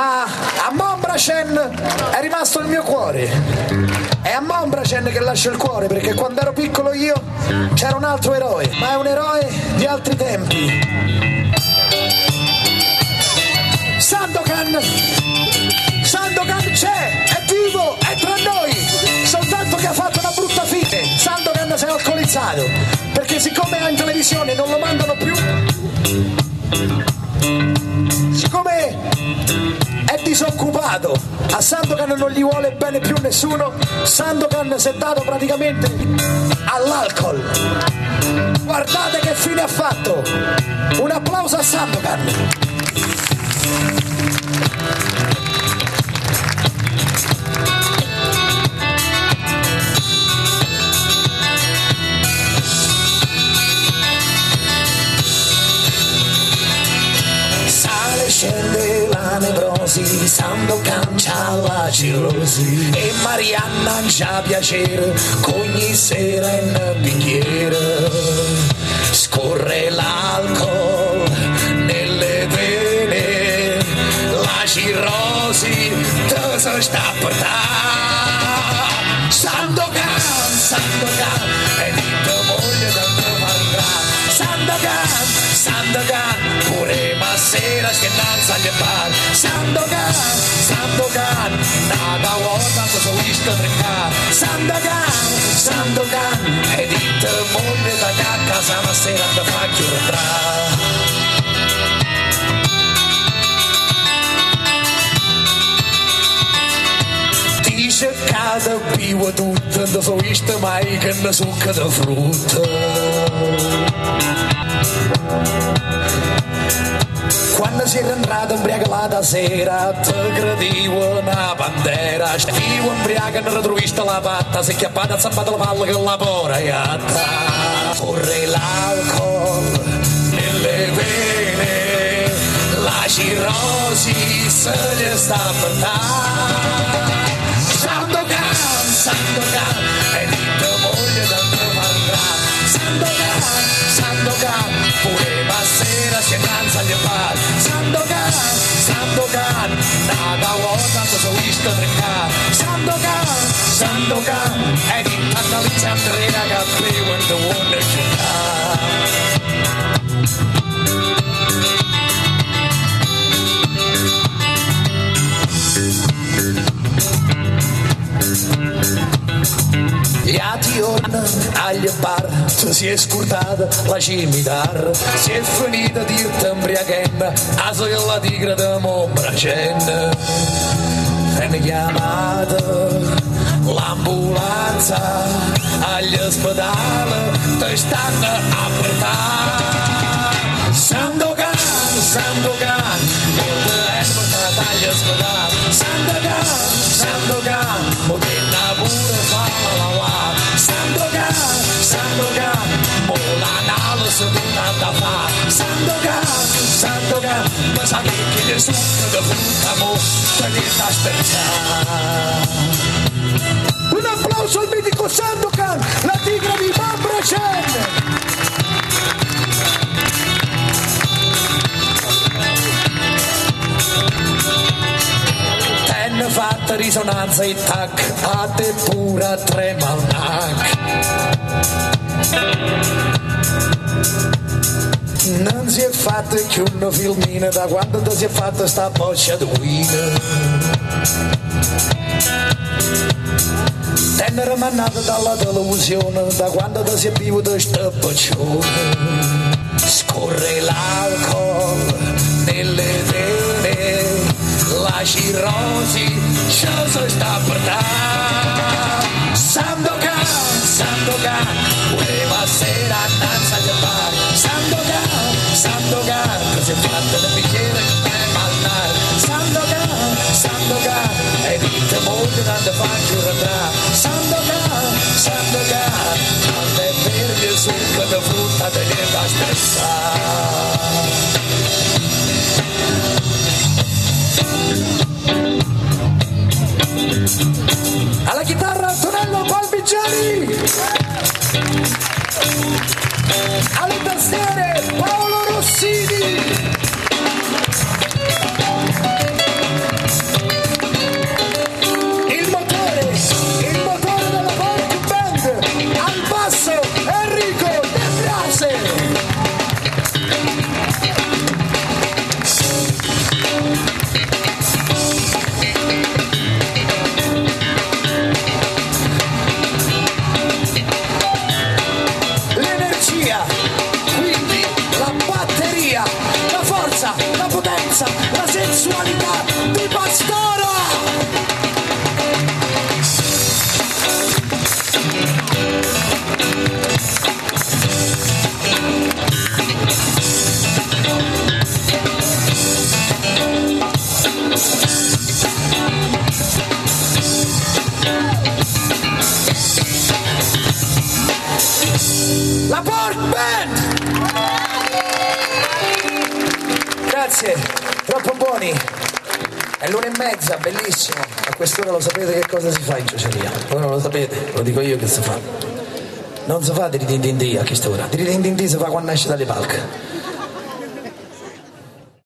Ma a Mombracen è rimasto il mio cuore. È a Mombracen che lascio il cuore, perché quando ero piccolo io c'era un altro eroe, ma è un eroe di altri tempi. Sandokan c'è, è vivo, è tra noi, soltanto che ha fatto una brutta fine. Sandokan si è alcolizzato, perché siccome in televisione non lo mandano più, siccome è disoccupato, a Sandokan non gli vuole bene più nessuno, Sandokan si è dato praticamente all'alcol. Guardate che fine ha fatto. Un applauso a Sandokan. Scende la nevrosi, Sandokan c'ha la cirrosi e Marianna c'ha piacere ogni sera in bicchiere. Scorre l'alcol nelle vene, la cirrosi te se sta a portare. Sandokan è di tua moglie da te parlerà. Sandokan, pure ma sera che danza agli bar. Sandokan, nada volta cosa whisky a trincare. Sandokan, e dite moglie da casa ma sera da faccio rientrare. Dice che più tutto, non so visto mai che ne succa da frutta. Quando si era entrato ubriaca la sera, te credivo una bandera. Stivo ubriaca e non ritrovista la patta, si è chiappata e zampata la palla che lavora e atta. Corre l'alcol nelle vene, la cirrosi se gli sta a portare. Sandokan, e di tua moglie da te parlerà. Sandokan, pure ma sera si innanza agli bar. Sandokan, nada volta cosa whisky a trincare. Sandokan, e di tanta lì Andrea che bevo in the wonder gli ation agli bar si è scurtata la cimitarra, si è finita di ubriachenda a so che la tigre da Mombracen. Venne chiamata l'ambulanza agli ospedali, te stanno a portare. Sandokan, non te è portata agli ospedali. Sandokan, moderna pure fa la lavare. Sandokan, mo l'analisi tornata fa. Sandokan, ma sa che le sucche da frutta mo te ne sta spezzare. Un applauso al mitico Sandokan, la tigre di Mombracen. Tenne fatta risonanza e tac, a te pura trema il nac. Non si è fatto più una filmina da quando ti si è fatta sta boccia di wine. Tenne rimannata dalla televisione da quando ti si è bevuto sta boccione. Scorre l'alcol nelle vene, la cirrosi ci si sta a portare. Sandokan, voleva sera annanza agli bar. Sandokan, che si è fatta nel bicchiere che te malnare. Sandokan, e dite moglie non te faccio rientrare. Sandokan, quando è verde il succo di frutta te ne da spezzare. Alla chitarra Antonello Palmigiani, alle tastiere Paolo Rossini. grazie, troppo buoni. È l'1:30, bellissimo. A quest'ora lo sapete che cosa si fa in ciociaria? Voi non lo sapete, lo dico io che si fa. Non si fa di ridindindì a quest'ora. Di ridindindì si fa quando esce dalle palche.